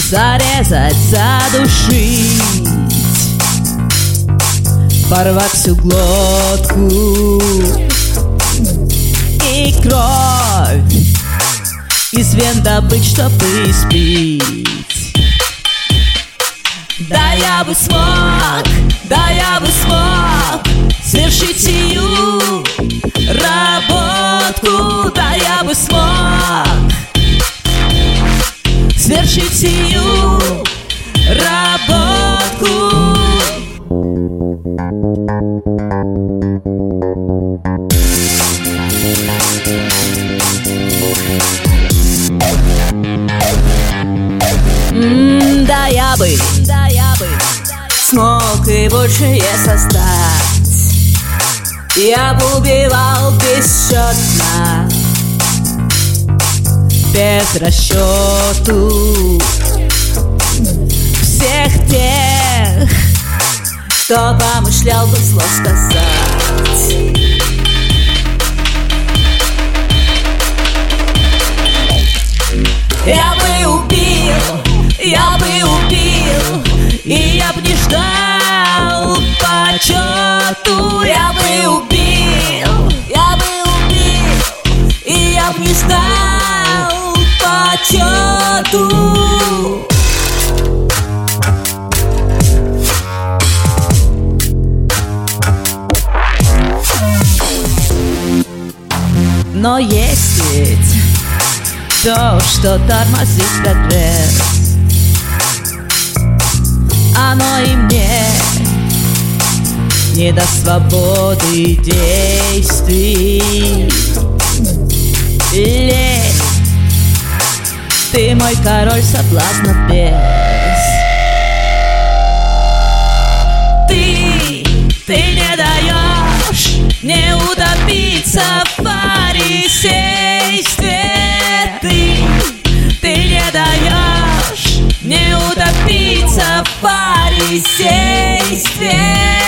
зарезать, задушить, порвать всю глотку и кровь из вен добыть, чтобы испить. Да я бы смог, да я бы смог совершить сию работку, да я бы смог совершить сию работку. Да я бы смог и большее создать. Я бы убивал бесчетно, без расчету всех тех, кто помышлял бы зло сказать. Я бы убил, и я б не ждал почету. Я бы убил, и я б не ждал почету. Но есть ведь то, что тормозит прогресс, оно и мне не даст свободы действий. Лень, ты мой король соблазна без. Ты не даешь мне утопиться в фарисействе. Ты не даешь мне утопиться в фарисействе.